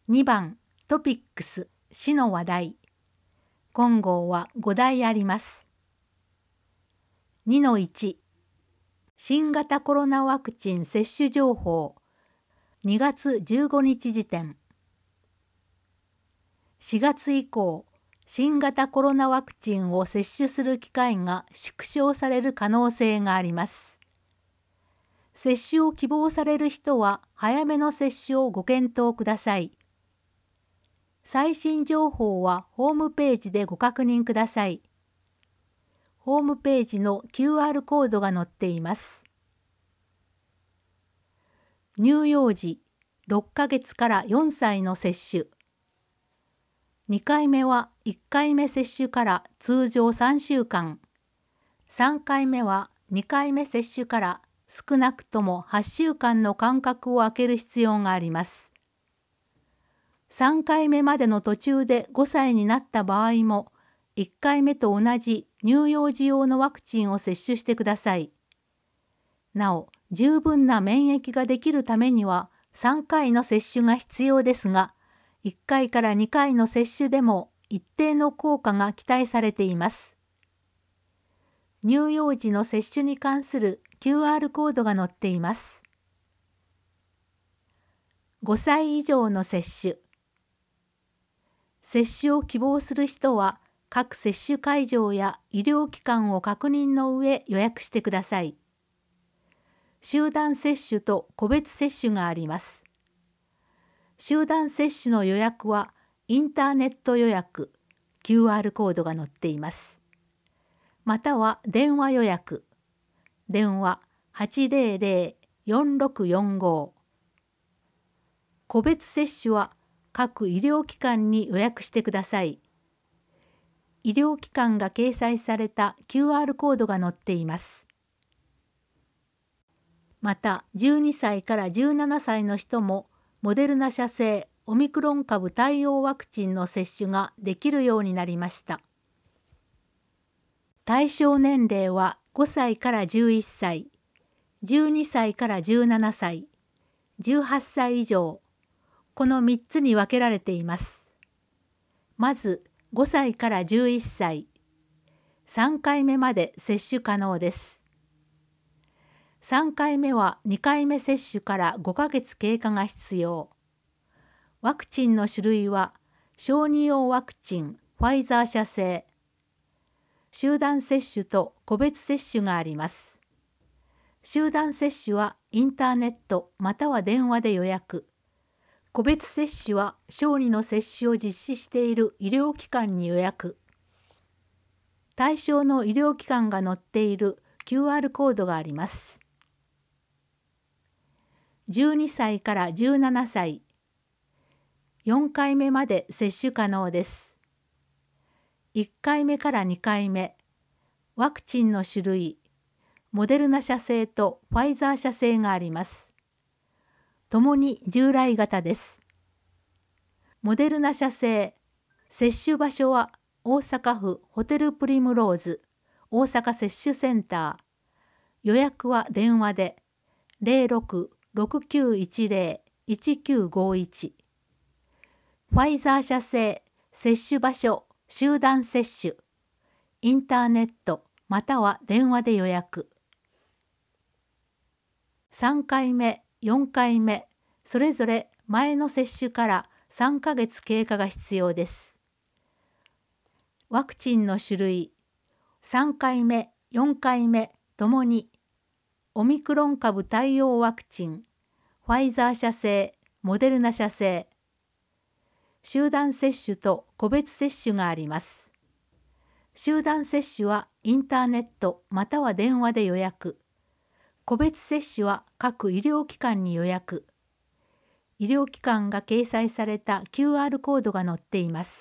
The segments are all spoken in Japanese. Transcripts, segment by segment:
2番トピックス市の話題。今号は5題あります。2-1 新型コロナワクチン接種情報2月15日時点。4月以降、新型コロナワクチンを接種する機会が縮小される可能性があります。接種を希望される人は早めの接種をご検討ください。最新情報はホームページでご確認ください。ホームページの QR コードが載っています。乳幼児6ヶ月から4歳の接種。2回目は1回目接種から通常3週間。3回目は2回目接種から少なくとも8週間の間隔を空ける必要があります。3回目までの途中で5歳になった場合も、1回目と同じ乳幼児用のワクチンを接種してください。なお、十分な免疫ができるためには3回の接種が必要ですが、1回から2回の接種でも一定の効果が期待されています。乳幼児の接種に関する QR コードが載っています。5歳以上の接種。接種を希望する人は、各接種会場や医療機関を確認の上予約してください。集団接種と個別接種があります。集団接種の予約はインターネット予約、QR コードが載っています。または電話予約、電話800-4645。個別接種は各医療機関に予約してください。医療機関が掲載された QR コードが載っています。また、12歳から17歳の人もモデルナ社製オミクロン株対応ワクチンの接種ができるようになりました。対象年齢は5歳から11歳、12歳から17歳、18歳以上、この3つに分けられています。まず、5歳から11歳、3回目まで接種可能です。3回目は2回目接種から5ヶ月経過が必要。ワクチンの種類は、小児用ワクチン、ファイザー社製。集団接種と個別接種があります。集団接種はインターネットまたは電話で予約。個別接種は小児の接種を実施している医療機関に予約。対象の医療機関が載っている QR コードがあります。12歳から17歳、4回目まで接種可能です。1回目から2回目、ワクチンの種類、モデルナ社製とファイザー社製があります。ともに従来型です。モデルナ社製、接種場所は大阪府ホテルプリムローズ、大阪接種センター。予約は電話で06-6910-1951。ファイザー社製、接種場所、集団接種。インターネットまたは電話で予約。3回目、4回目、それぞれ前の接種から3ヶ月経過が必要です。ワクチンの種類、3回目、4回目ともに、オミクロン株対応ワクチン、ファイザー社製、モデルナ社製。集団接種と個別接種があります。集団接種はインターネットまたは電話で予約。個別接種は各医療機関に予約。医療機関が掲載された QR コードが載っています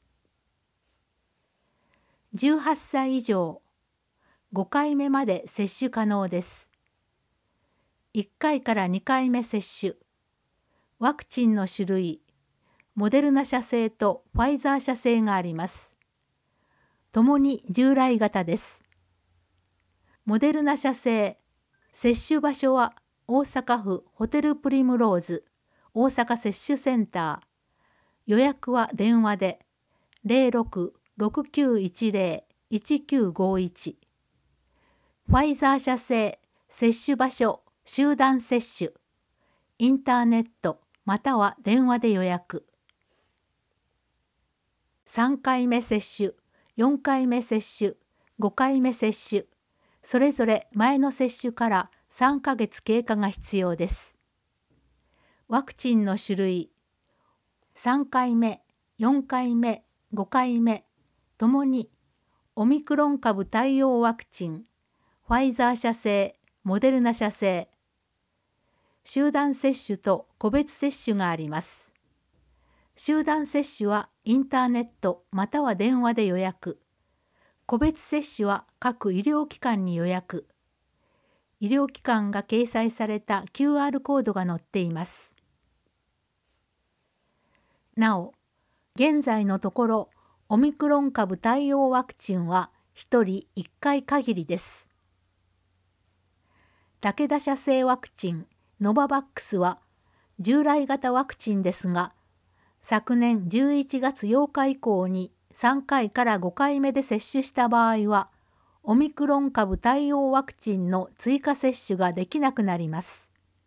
。18歳以上、5回目まで接種可能です。1回から2回目接種。ワクチンの種類、モデルナ社製とファイザー社製があります。ともに従来型です。モデルナ社製、接種場所は大阪府ホテルプリムローズ、大阪接種センター。 予約は電話で 06-6910-1951。ファイザー社製接種場所集団接種。インターネットまたは電話で予約。3回目接種、4回目接種、5回目接種、それぞれ前の接種から3ヶ月経過が必要です。ワクチンの種類、3回目、4回目、5回目、ともにオミクロン株対応ワクチン、ファイザー社製、モデルナ社製。集団接種と個別接種があります。集団接種はインターネットまたは電話で予約。個別接種は各医療機関に予約。医療機関が掲載された QR コードが載っています。なお、現在のところ、オミクロン株対応ワクチンは1人1回限りです。武田社製ワクチン、ノババックスは従来型ワクチンですが、昨年11月8日以降に3回から5回目で接種した場合は、オミクロン株対応ワクチンの追加接種ができなくなります。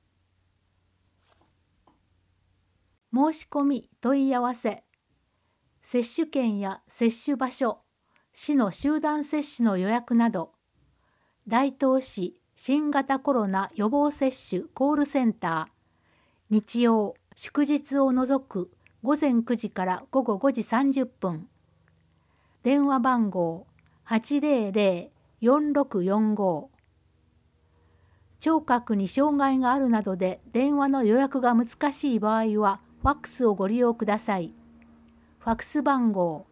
申し込み問い合わせ、接種券や接種場所、市の集団接種の予約など、大東市新型コロナ予防接種コールセンター、日曜・祝日を除く午前9時から午後5時30分。電話番号800-4645。聴覚に障害があるなどで電話の予約が難しい場合はファックスをご利用ください。ファックス番号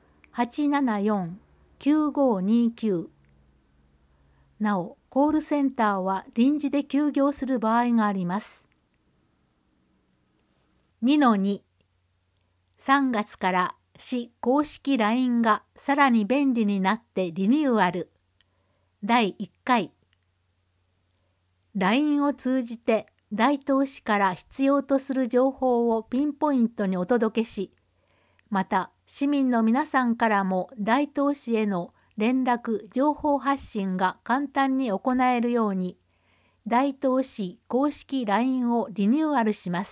874-9529。なお、コールセンターは臨時で休業する場合があります。2-2 3月から市公式 LINE がさらに便利になってリニューアル。第1回。LINE を通じて大東市から必要とする情報をピンポイントにお届けし、また市民の皆さんからも大東市への連絡・情報発信が簡単に行えるように、大東市公式 LINE をリニューアルします。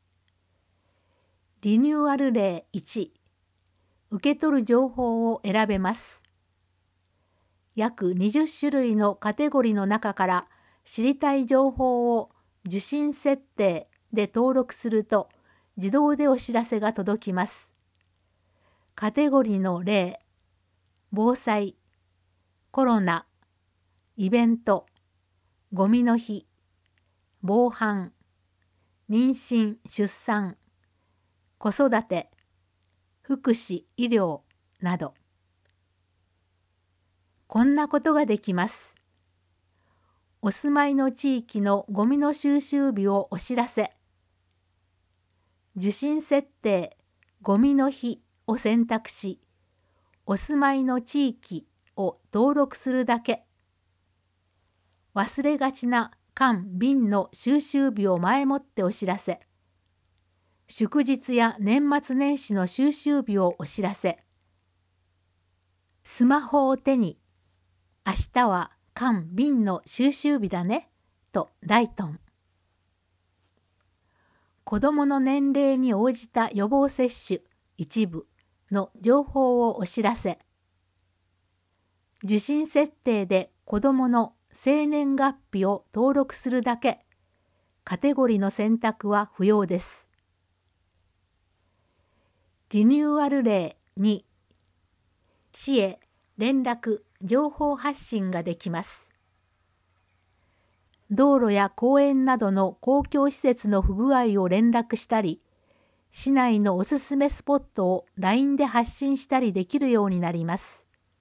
リニューアル例1、受け取る情報を選べます。約20種類のカテゴリーの中から知りたい情報を受信設定で登録すると自動でお知らせが届きます。カテゴリーの例、防災、コロナ、イベント、ゴミの日、防犯、妊娠・出産、子育て、福祉・医療など。こんなことができます。お住まいの地域のゴミの収集日をお知らせ。受信設定、ゴミの日を選択し、お住まいの地域を登録するだけ。忘れがちな缶・瓶の収集日を前もってお知らせ。祝日や年末年始の収集日をお知らせ。スマホを手に、明日は缶・瓶の収集日だね、とライトン。子どもの年齢に応じた予防接種一部の情報をお知らせ。受信設定で子どもの生年月日を登録するだけ。カテゴリーの選択は不要です。リニューアル例2、市へ連絡・情報発信ができます。道路や公園などの公共施設の不具合を連絡したり、市内のおすすめスポットを LINE で発信したりできるようになります。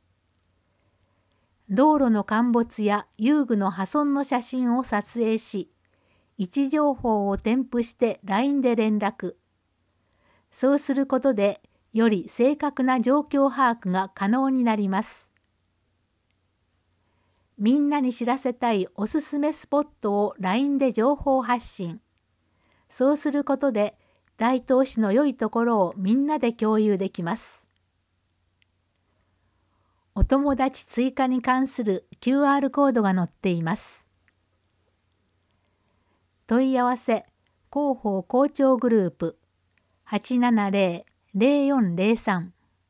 道路の陥没や遊具の破損の写真を撮影し、位置情報を添付して LINE で連絡。そうすることで、より正確な状況把握が可能になります。みんなに知らせたいおすすめスポットを LINE で情報発信。そうすることで、 大東市の良いところをみんなで共有できます。お友達追加に関する QR コードが載っています。問い合わせ広報校長グループ 870-0403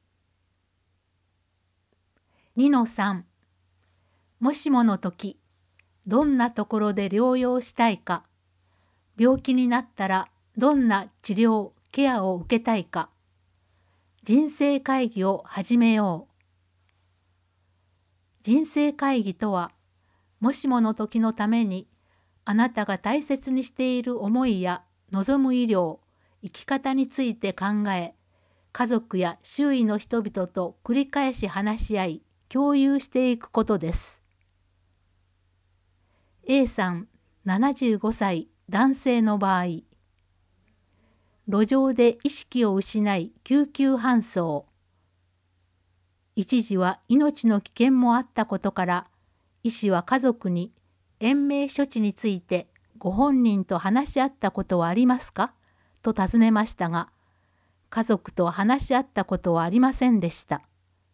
2-3 もしもの時どんなところで療養したいか、病気になったらどんな治療・ケアを受けたいか、人生会議を始めよう。人生会議とは、もしもの時のためにあなたが大切にしている思いや望む医療、生き方について考え、家族や周囲の人々と繰り返し話し合い、共有していくことです。A さん、75歳、男性の場合、路上で意識を失い救急搬送。一時は命の危険もあったことから、医師は家族に延命処置についてご本人と話し合ったことはありますかと尋ねましたが、家族と話し合ったことはありませんでした。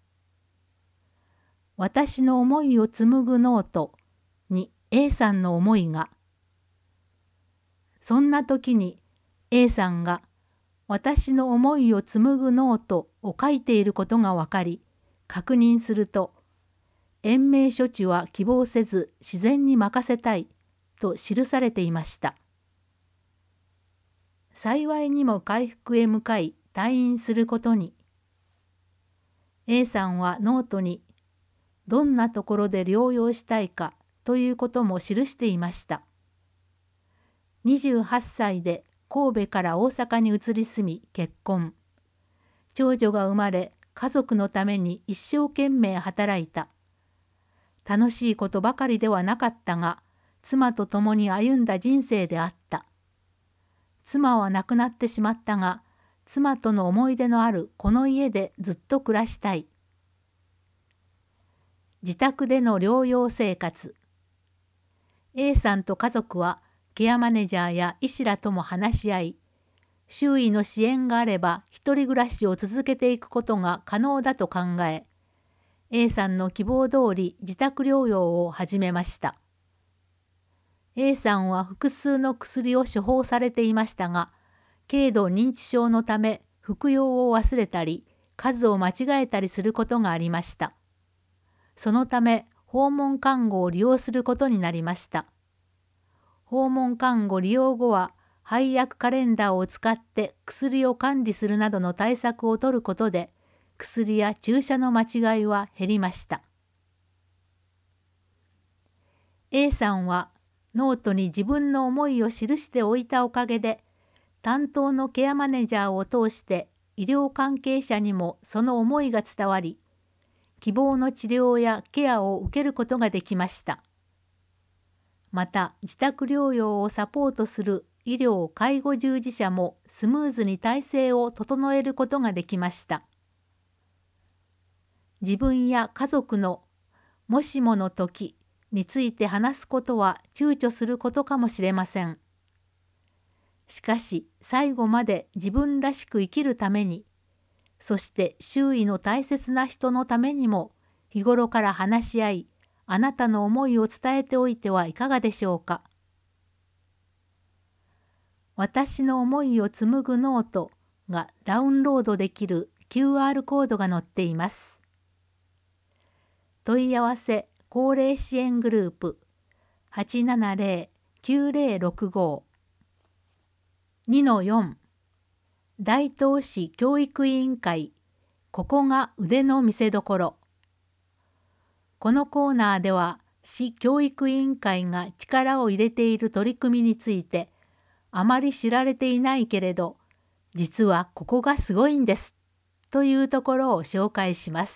私の思いを紡ぐノートに A さんの思いが。そんな時に A さんが私の思いを紡ぐノートを書いていることが分かり、確認すると、延命処置は希望せず自然に任せたいと記されていました。幸いにも回復へ向かい退院することに。A さんはノートにどんなところで療養したいかということも記していました。28歳で神戸から大阪に移り住み結婚。長女が生まれ家族のために一生懸命働いた。楽しいことばかりではなかったが、妻と共に歩んだ人生であった。妻は亡くなってしまったが、妻との思い出のあるこの家でずっと暮らしたい。自宅での療養生活。A さんと家族はケアマネージャーや医師らとも話し合い、周囲の支援があれば一人暮らしを続けていくことが可能だと考え、A さんの希望通り自宅療養を始めました。A さんは複数の薬を処方されていましたが、軽度認知症のため服用を忘れたり、数を間違えたりすることがありました。そのため訪問看護を利用することになりました。訪問看護利用後は配薬カレンダーを使って薬を管理するなどの対策を取ることで、薬や注射の間違いは減りました。A さんはノートに自分の思いを記しておいたおかげで、担当のケアマネージャーを通して医療関係者にもその思いが伝わり、希望の治療やケアを受けることができました。また、自宅療養をサポートする医療・介護従事者もスムーズに体制を整えることができました。自分や家族のもしもの時について話すことは躊躇することかもしれません。しかし、最後まで自分らしく生きるために、そして周囲の大切な人のためにも日頃から話し合い、あなたの思いを伝えておいてはいかがでしょうか。私の思いを紡ぐノートがダウンロードできる QR コードが載っています。問い合わせ高齢支援グループ 870-9065 2-4 大東市教育委員会、ここが腕の見せ所。このコーナーでは市教育委員会が力を入れている取り組みについて、あまり知られていないけれど、実はここがすごいんですというところを紹介します。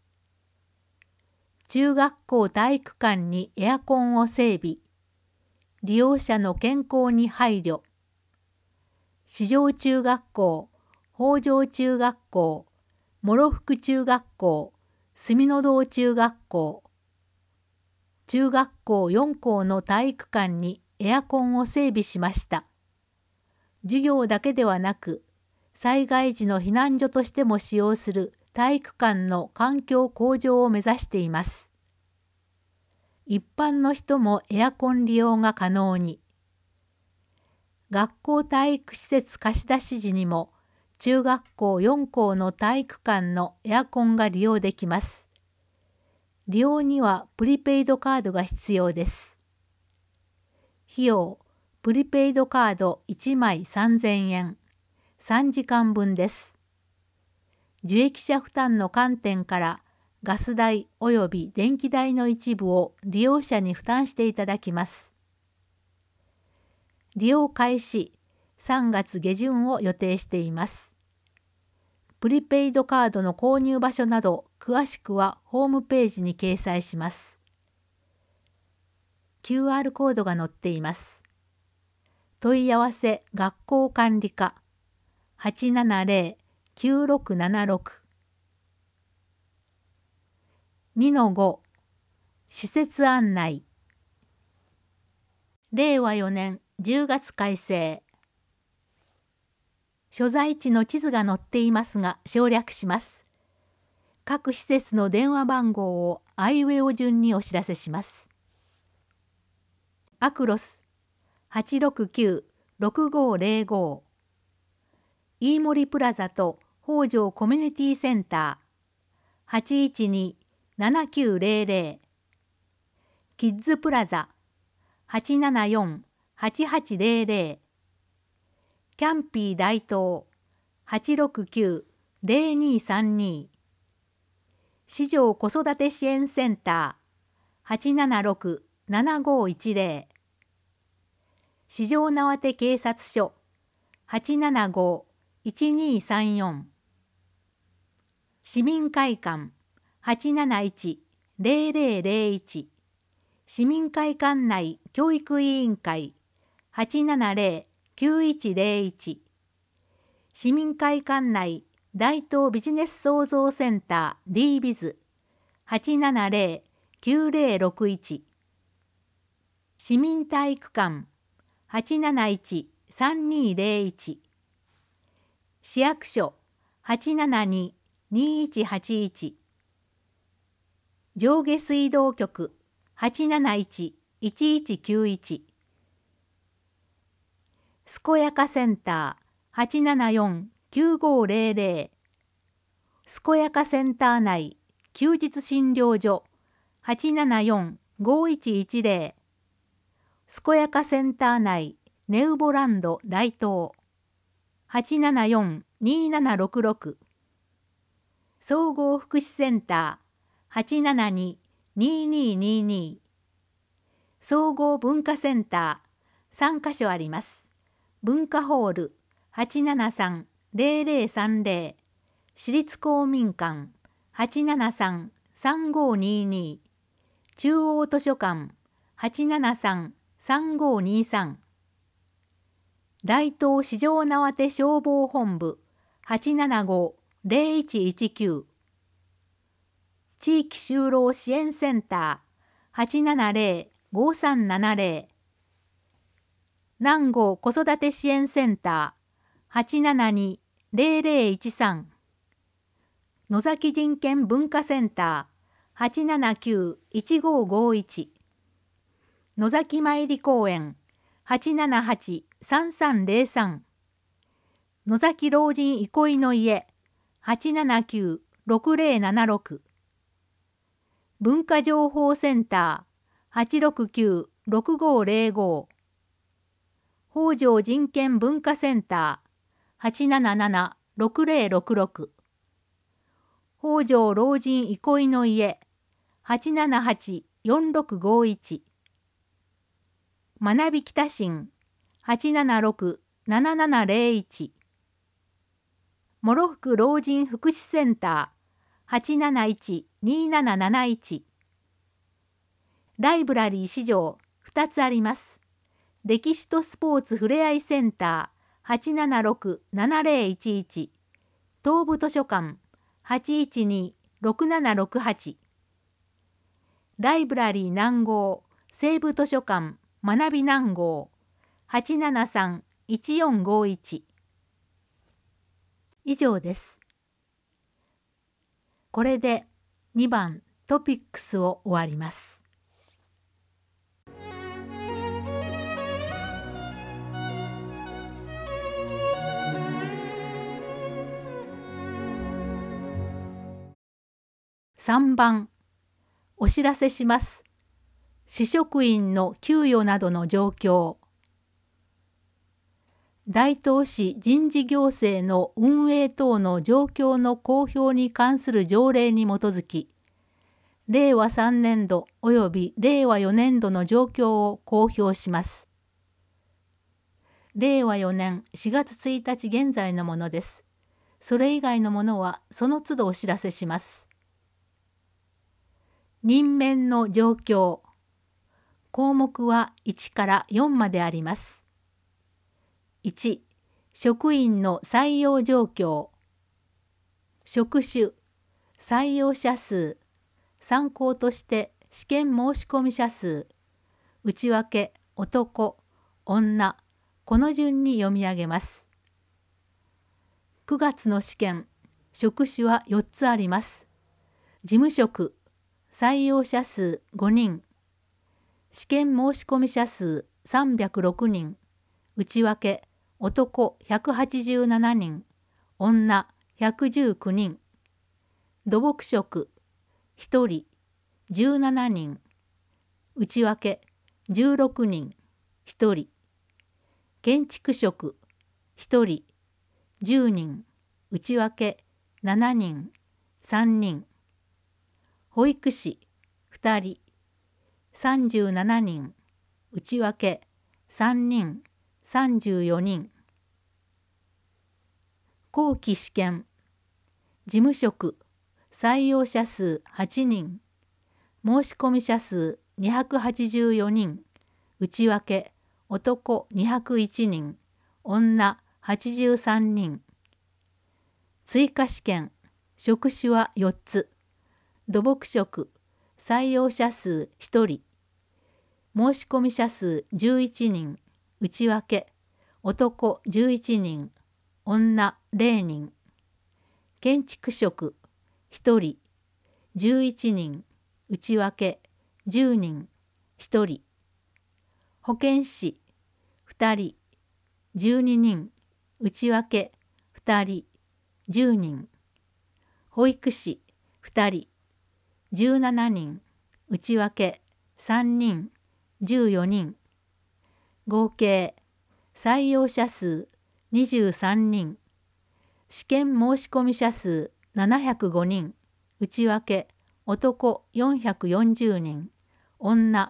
中学校体育館にエアコンを整備。利用者の健康に配慮。四条中学校、北条中学校、諸福中学校、住の堂中学校。中学校4校の体育館にエアコンを整備しました。 授業だけではなく、災害時の避難所としても使用する体育館の環境向上を目指しています。一般の人もエアコン利用が可能に。学校体育施設貸し出し時にも、中学校4校の体育館のエアコンが利用できます。利用にはプリペイドカードが必要です。費用、プリペイドカード1枚3000円、3時間分です。受益者負担の観点からガス代及び電気代の一部を利用者に負担していただきます。利用開始3月下旬を予定しています。プリペイドカードの購入場所など詳しくはホームページに掲載します。QR コードが載っています。問い合わせ学校管理課 870-9676 2-5 施設案内令和4年10月改正所在地の地図が載っていますが省略します。各施設の電話番号をあいうえお順にお知らせします。アクロス 869-6505 飯森プラザと北条コミュニティセンター 812-7900 キッズプラザ 874-8800 キャンピー大東 869-0232 市場子育て支援センター 876-7510 市場縄手警察署 875-1234 市民会館 871-0001 市民会館内教育委員会 870-9101 市民会館内大東ビジネス創造センター D ビズ 870-9061 市民体育館 871-3201 市役所 872-2181 上下水道局 871-1191 健やかセンター 874-9500 健やかセンター内休日診療所 874-5110 健やかセンター内ネウボランド大東 874-2766 総合福祉センター 872-2222 総合文化センター3カ所あります。文化ホール 873-0030 市立公民館 873-3522 中央図書館 873-3523 大東市場縄手消防本部 875-0119 地域就労支援センター 870-5370 南郷子育て支援センター 872-0013 野崎人権文化センター 879-1551 野崎参り公園 878-3303 野崎老人憩いの家 879-6076 文化情報センター 869-6505 北条人権文化センター 877-6066 北条老人憩いの家 878-4651 学び北新 876-7701 諸福老人福祉センター 871-2771 ライブラリー市場2つあります。歴史とスポーツふれあいセンター 876-7011 東部図書館 812-6768 ライブラリー南郷西部図書館学び南郷 1451。以上です。これで2番トピックスを終わります。3番お知らせします。市職員の給与などの状況。大東市人事行政の運営等の状況の公表に関する条例に基づき、令和3年度及び令和4年度の状況を公表します。令和4年4月1日現在のものです。それ以外のものはその都度お知らせします。任免の状況。項目は1から4まであります。1、職員の採用状況。職種、採用者数、参考として試験申込者数、内訳、男、女、この順に読み上げます。9月の試験、職種は4つあります。事務職、採用者数5人、試験申込者数306人、内訳、男187人、女119人、土木職1人、17人、内訳16人、1人、建築職1人、10人、内訳7人、3人、保育士2人、37人、内訳3人、34人。後期試験、事務職、採用者数8人、申込者数284人、内訳、男201人、女83人。追加試験、職種は4つ、土木職、採用者数1人、申込者数11人、内訳、男11人、女0人。建築職1人、11人、内訳10人、1人。保健師2人、12人、内訳2人、10人。保育士2人、17人、内訳3人、14人。合計採用者数23人、試験申込者数705人、内訳男440人、女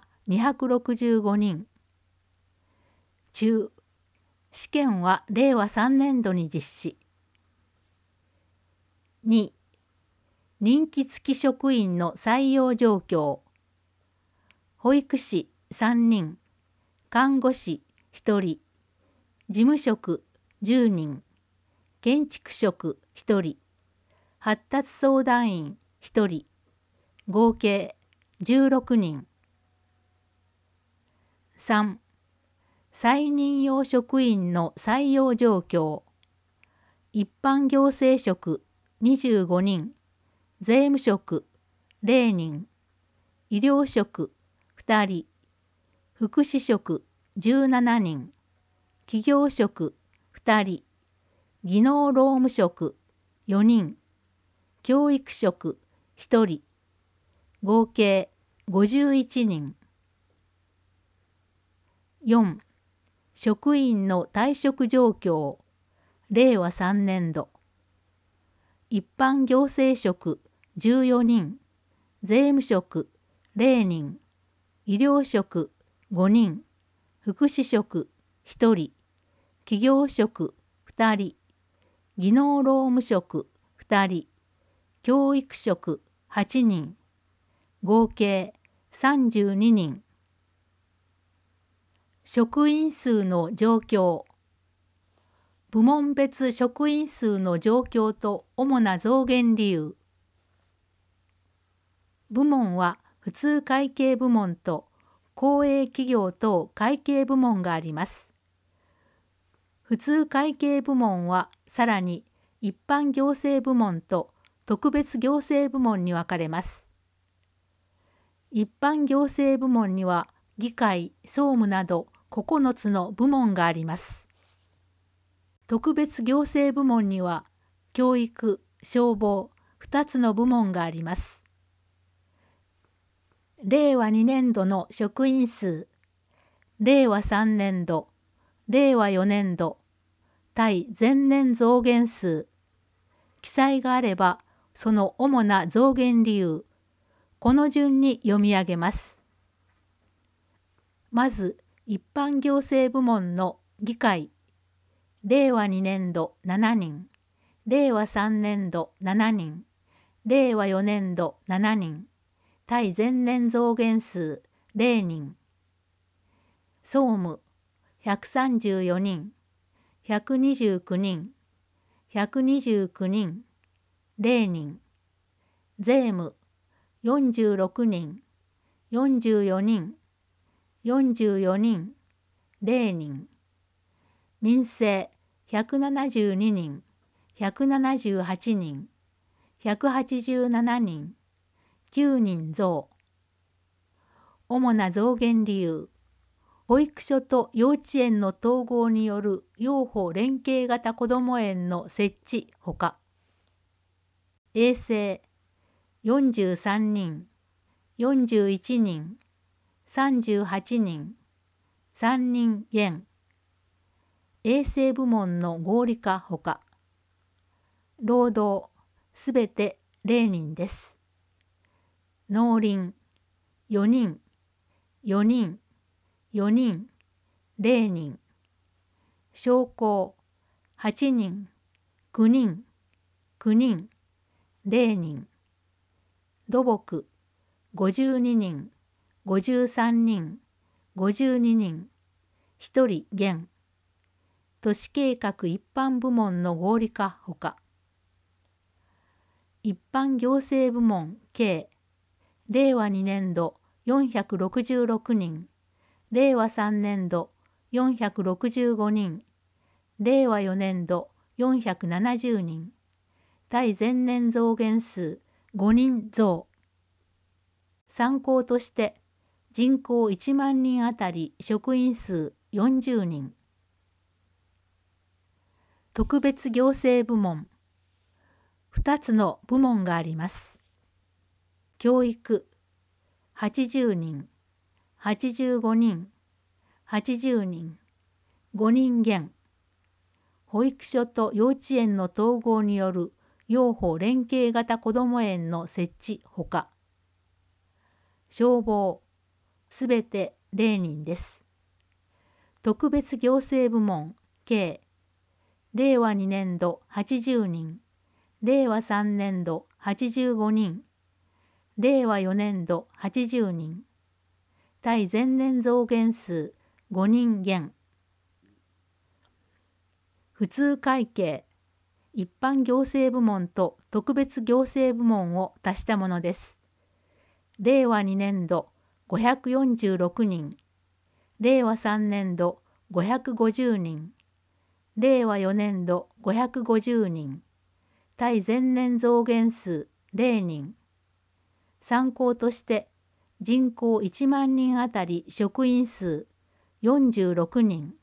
265人。中、試験は令和3年度に実施。2、任期付き職員の採用状況。保育士3人、看護師1人、事務職10人、建築職1人、発達相談員1人、合計16人。3、再任用職員の採用状況。一般行政職25人、税務職0人、医療職2人、福祉職17人、企業職2人、技能労務職4人、教育職1人、合計51人。4、職員の退職状況、令和3年度。一般行政職14人、税務職0人、医療職5人、福祉職1人、企業職2人、技能労務職2人、教育職8人、合計32人。職員数の状況。部門別職員数の状況と主な増減理由。部門は普通会計部門と公営企業等会計部門があります。 普通会計部門はさらに一般行政部門と特別行政部門に分かれます。一般行政部門には議会、総務など9つの部門があります。特別行政部門には教育、消防2つの部門があります。令和2年度の職員数、令和3年度、令和4年度、対前年増減数、記載があればその主な増減理由、この順に読み上げます。まず一般行政部門の議会、令和2年度7人、令和3年度7人、令和4年度7人、対前年増減数0人。総務134人、129人、129人、0人。税務46人、44人、44人、0人。民生172人、178人、187人、9人増。主な増減理由、保育所と幼稚園の統合による幼保連携型こども園の設置ほか、衛生43人、41人、38人、3人減。衛生部門の合理化ほか、労働すべて0人です。農林4人、4人、4人、0人。商工8人、9人、9人、0人。土木52人、53人、52人、1人減。都市計画一般部門の合理化ほか、一般行政部門計、令和2年度466人、令和3年度465人、令和4年度470人、対前年増減数5人増。参考として人口1万人あたり職員数40人。特別行政部門。2つの部門があります。教育80人、85人、80人、5人減。保育所と幼稚園の統合による幼保連携型こども園の設置ほか、消防すべて0人です。特別行政部門計、令和2年度80人、令和3年度85人、令和4年度80人、対前年増減数5人減。普通会計、一般行政部門と特別行政部門を足したものです。令和2年度546人、令和3年度550人、令和4年度550人、対前年増減数0人。参考として人口1万人あたり職員数46人。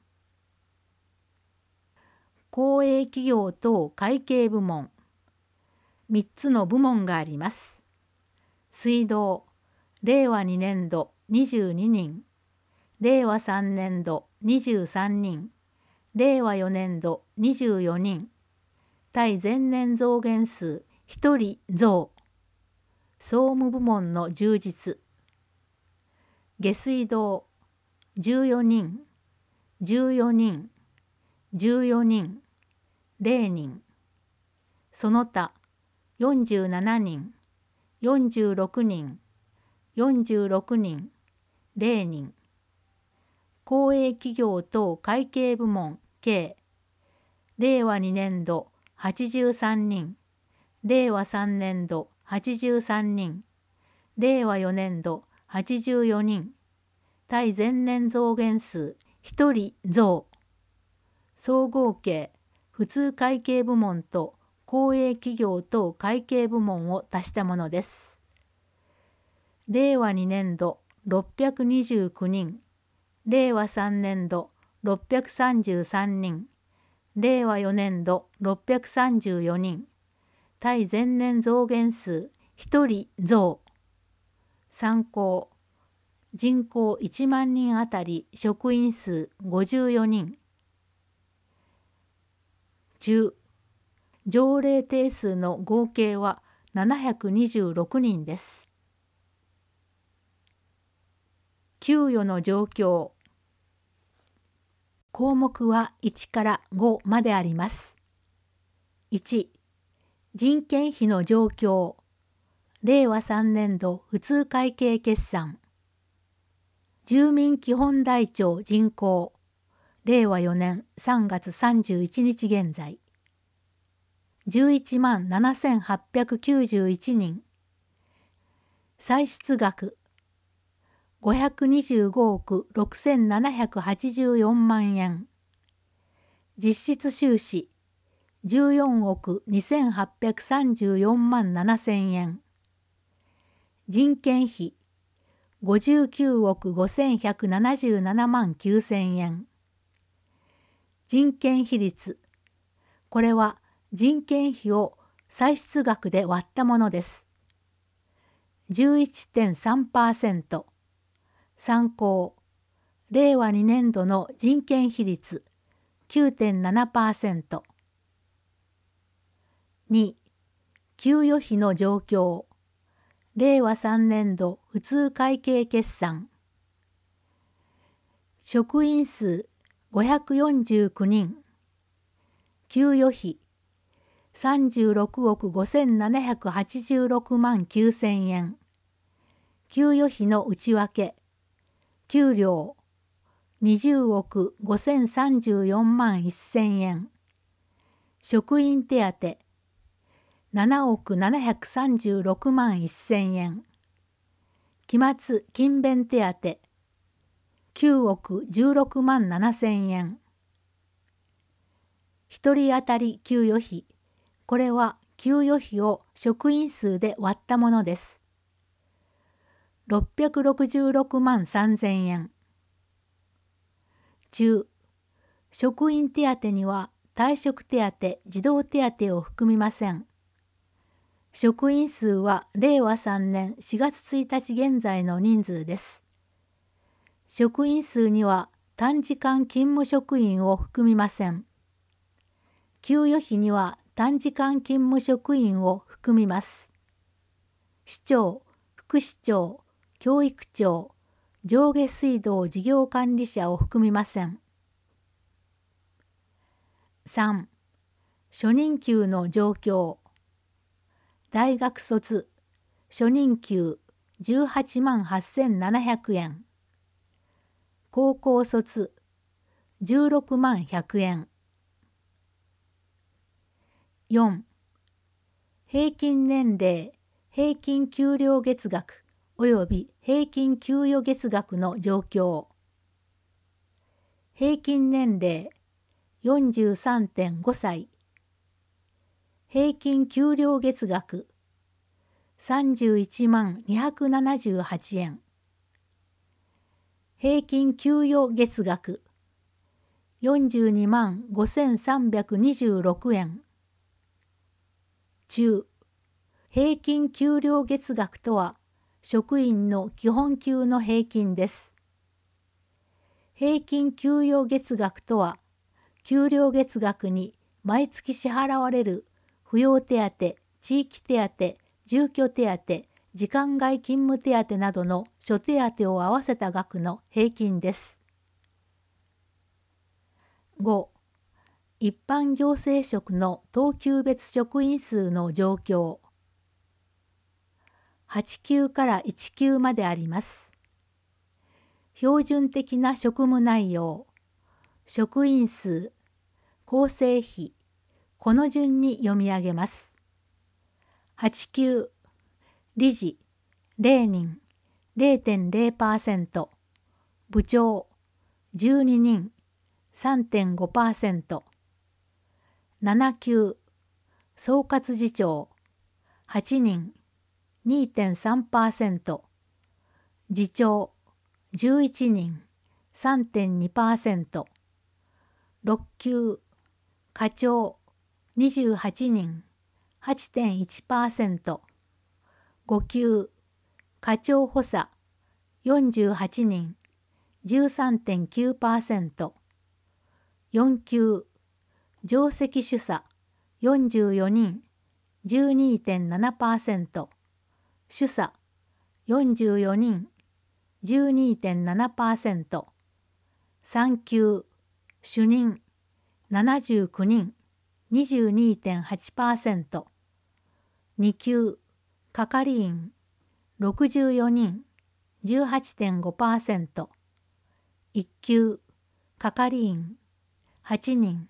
公営企業等会計部門。3つの部門があります。水道、令和2年度22人、令和3年度23人、令和4年度24人、対前年増減数1人増。総務部門の充実。下水道14人、14人、14人、0人。その他47人、46人、46人、0人。公営企業等会計部門計、令和2年度83人、令和3年度83人、令和4年度84人、対前年増減数1人増。 総合計、普通会計部門と公営企業等会計部門を足したものです。令和2年度629人、令和3年度633人、令和4年度634人、対前年増減数1人増。参考、人口1万人あたり職員数54人。10、条例定数の合計は726人です。給与の状況。項目は1から5まであります。1、人件費の状況。令和3年度普通会計決算。住民基本台帳人口。令和4年3月31日現在。11万7891人。歳出額。525億6784万円。実質収支。14億2834万7千円。人件費。59億5177万9千円。人件費率。これは人件費を歳出額で割ったものです。11.3%。参考、令和2年度の人件費率 9.7%。2、給与費の状況。令和3年度普通会計決算。職員数549人。給与費36億5786万9千円。給与費の内訳。給料20億5034万1000円。職員手当7億736万1000円。期末勤勉手当9億16万7000円。一人当たり給与費。これは給与費を職員数で割ったものです。666万3000円。中、職員手当には退職手当、児童手当を含みません。職員数は令和3年4月1日現在の人数です。職員数には短時間勤務職員を含みません。給与費には短時間勤務職員を含みます。市長、副市長、教育長、上下水道事業管理者を含みません。3、初任給の状況。大学卒、初任給18万8700円。高校卒、16万100円。4、平均年齢、平均給料月額及び平均給与月額の状況。平均年齢 43.5 歳。平均給料月額31万278円。平均給与月額42万5326円。中、平均給料月額とは職員の基本給の平均です。平均給与月額とは給料月額に毎月支払われる扶養手当、地域手当、住居手当、時間外勤務手当などの諸手当を合わせた額の平均です。5、一般行政職の等級別職員数の状況。8級から1級まであります。標準的な職務内容、職員数、構成比、この順に読み上げます。8級、理事、0人、0.0%、部長、12人、 3.5%。7級総括次長8人 2.3%。次長11人 3.2%。6級課長28人 8.1%。5級課長補佐48人 13.9%。4級上席主査44人 12.7%。主査44人 12.7%。3級主任79人 22.8%。2級係員64人 18.5%。1級係員8人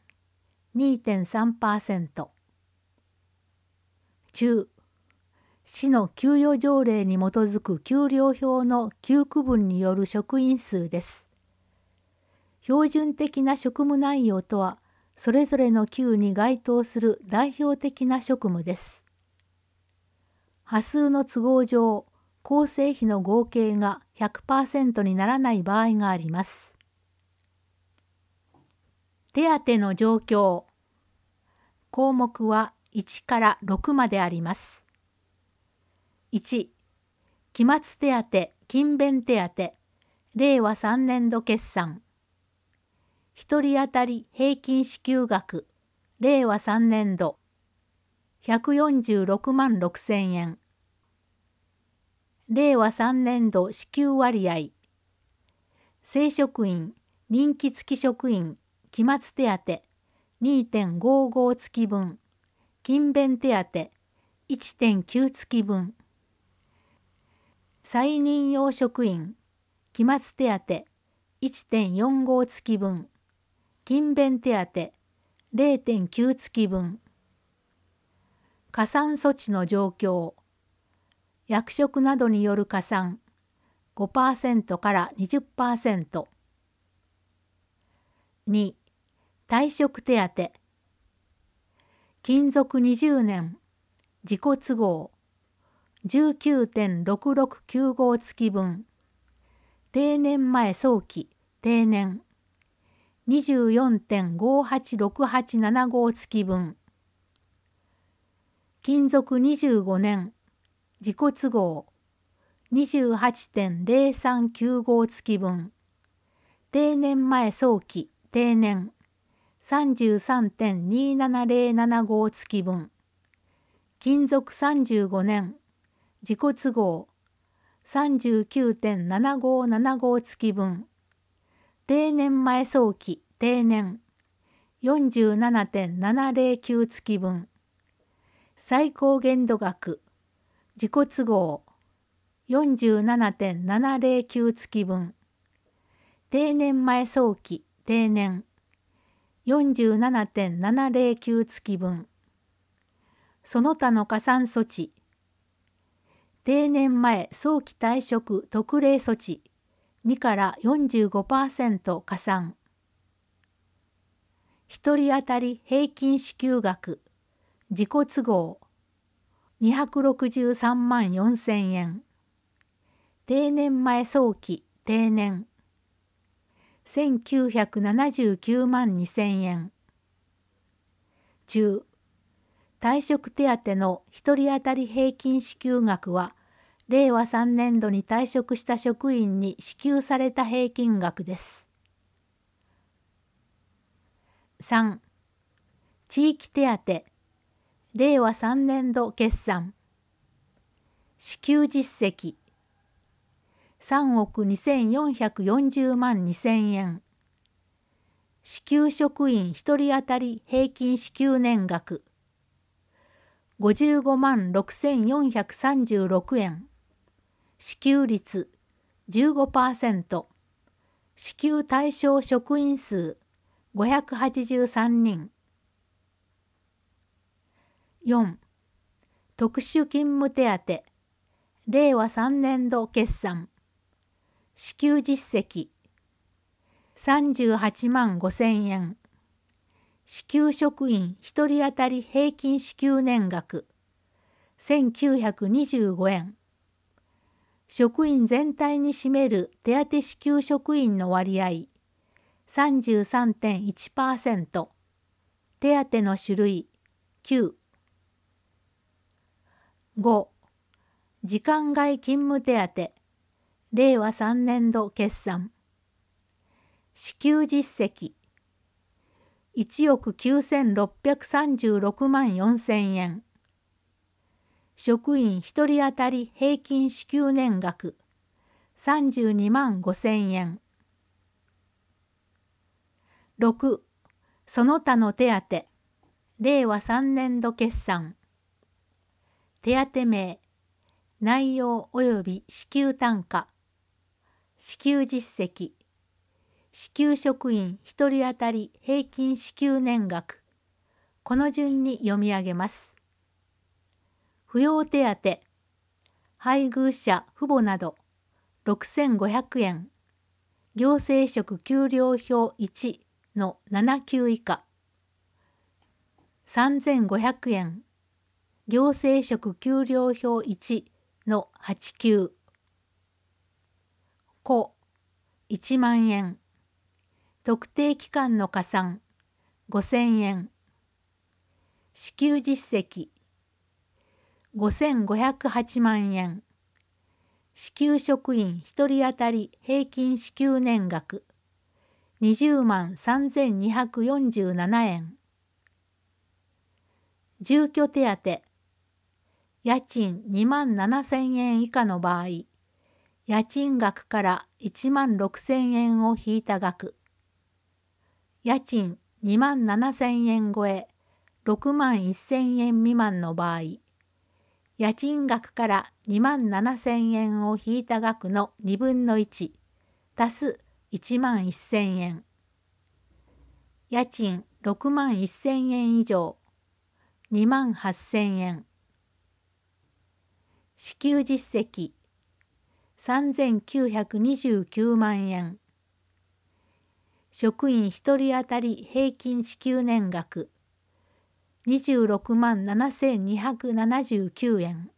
2.3%。中市の給与条例に基づく給料表の9区分による職員数です。標準的な職務内容とは、それぞれの級に該当する代表的な職務です。波数の都合上、構成比の合計が 100% にならない場合があります。手当の状況。項目は1から6まであります。1、期末手当、勤勉手当、令和3年度決算。1人当たり平均支給額、令和3年度、146万6千円。令和3年度支給割合。正職員、任期付き職員、期末手当 2.55 月分。勤勉手当 1.9 月分。再任用職員、期末手当 1.45 月分。勤勉手当 0.9 月分。加算措置の状況。役職などによる加算 5% から 20%。2、退職手当。勤続20年、自己都合 19.6695 月分。定年前早期、定年 24.586875 月分。勤続25年、自己都合 28.0395 月分。定年前早期、定年 33.27075 月分。勤続35年、自己都合 39.7575 月分。定年前早期、定年 47.709 月分。最高限度額、自己都合 47.709 月分。定年前早期、定年 47.709 月分。その他の加算措置。定年前早期退職特例措置2から 45% 加算。1人当たり平均支給額、自己都合263万4千円。定年前早期、定年1979万2千円。中、退職手当の1人当たり平均支給額は、令和3年度に退職した職員に支給された平均額です。3、地域手当、令和3年度決算。支給実績、3億2440万2千円。支給職員1人当たり平均支給年額、55万6436円。支給率 15%。支給対象職員数583人。4、特殊勤務手当、令和3年度決算。支給実績、 38万5,000円。支給職員1人当たり平均支給年額1,925円。職員全体に占める手当支給職員の割合 33.1%。手当の種類9。5. 時間外勤務手当令和3年度決算。支給実績1億9636万4,000円。職員1人当たり平均支給年額32万5,000円。6. その他の手当令和3年度決算。手当名、内容及び支給単価、支給実績、支給職員1人当たり平均支給年額、この順に読み上げます。扶養手当、配偶者父母など6,500円、行政職給料表1の7級以下、3,500円、行政職給料表1の8級、子1万円、特定期間の加算5,000円、支給実績5,508万円、支給職員1人当たり平均支給年額20万3,247円。住居手当、家賃2万7,000円以下の場合、家賃額から1万6,000円を引いた額、家賃2万7,000円超え6万1,000円未満の場合、家賃額から2万7,000円を引いた額の2分の1足す1万1,000円。家賃6万1,000円以上2万8,000円。支給実績3,929万円。職員1人当たり平均支給年額26万7,279円。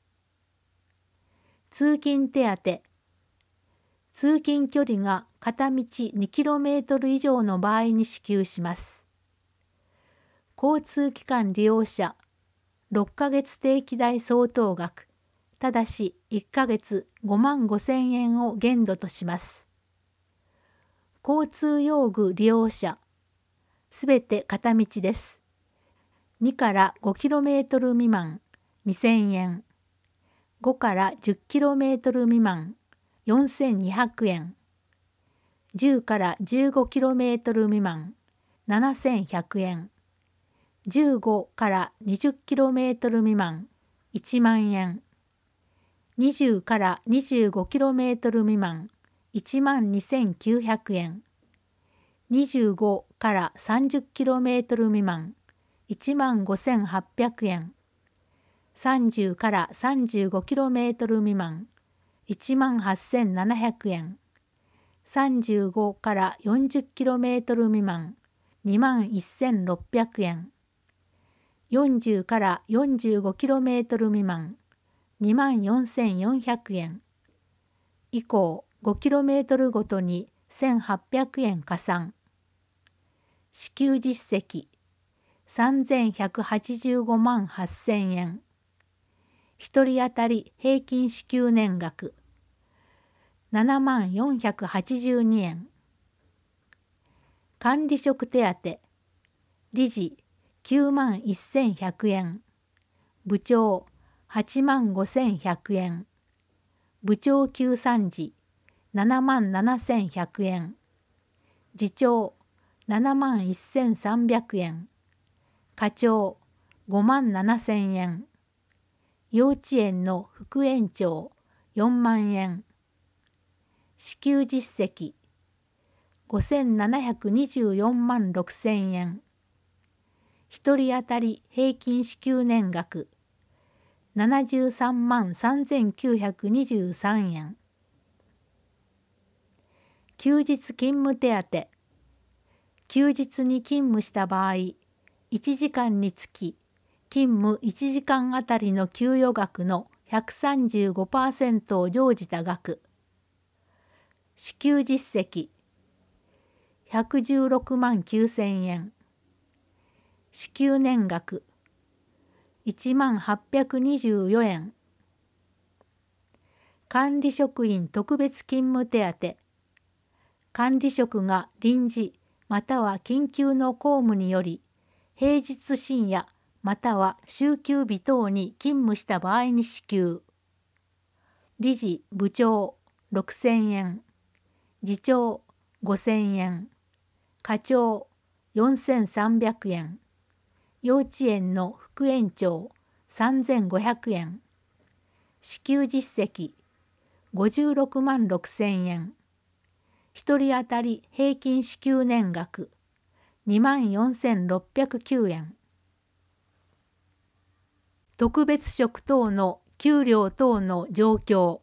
通勤手当、通勤距離が片道 2km 以上の場合に支給します。交通機関利用者6ヶ月定期代相当額、ただし1ヶ月5万5,000円を限度とします。交通用具利用者、すべて片道です。2から 5km 未満2,000円、5から 10km 未満4,200円、10から 15km 未満7,100円、15から20km 未満1万円、20から25km 未満1万2,900円、25から30km 未満1万5,800円、30から 35km 未満1万8,700円、35から 40km 未満2万1,600円、40から 45km 未満2万4,400円、以降 5km ごとに1,800円加算。支給実績3,185万8,000円。1人当たり平均支給年額7万482円。管理職手当、理事9万1,100円、部長8万5,100円、部長級参事7万7,100円、次長7万1,300円、課長5万7,000円、幼稚園の副園長4万円。支給実績5,724万6,000円。1人当たり平均支給年額73万3,923円。 休日勤務手当。休日に勤務した場合、1時間につき勤務1時間あたりの給与額の 135% を乗じた額。支給実績116万9,000円。支給年額1万824円。管理職員特別勤務手当。管理職が臨時または緊急の公務により平日深夜または週休日等に勤務した場合に支給。理事・部長6,000円。次長5,000円。課長4,300円。幼稚園の副園長3,500円。支給実績56万6,000円。1人当たり平均支給年額24,609円。特別職等の給料等の状況。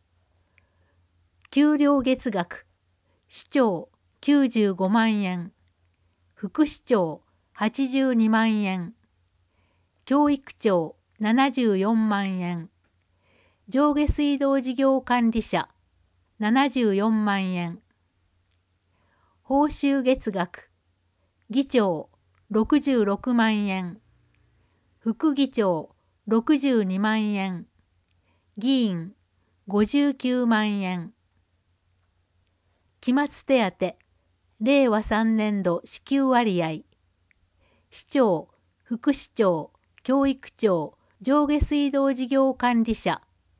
給料月額、市長95万円、副市長82万円、教育長74万円、上下水道事業管理者74万円。報酬月額、議長66万円、副議長62万円、議員59万円。期末手当、令和3年度支給割合。市長、副市長、教育長、上下水道事業管理者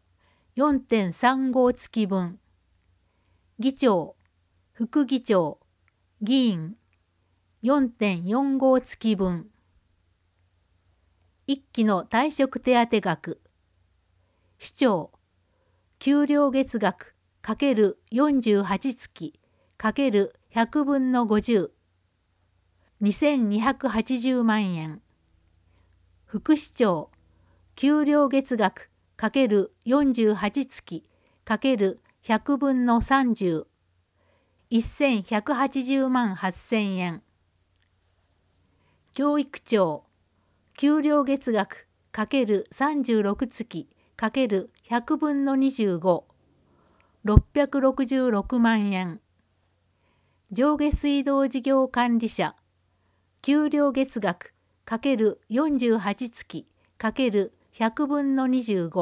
4.35 月分。議長、副議長、議員 4.45 月分。一期の退職手当額。市長、給料月額×48月×100分の50、2,280万円。副市長、給料月額×48月×100分の30、1,180万8,000円。教育長、給料月額×36月×100分の25、666万円。上下水道事業管理者、給料月額×48月×100分の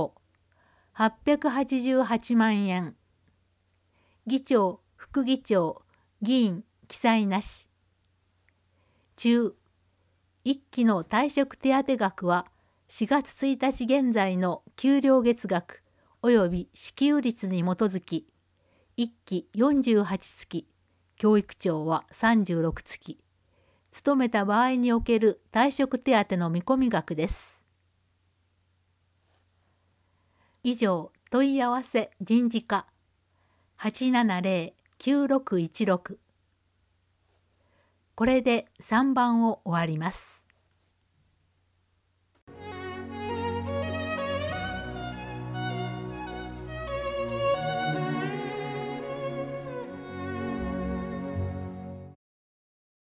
25、888万円。議長、副議長、議員、記載なし。中、一期の退職手当額は4月1日現在の給料月額及び支給率に基づき、一期48月、教育長は36月、勤めた場合における退職手当の見込み額です。以上、問い合わせ人事課 870-9616。これで3番を終わります。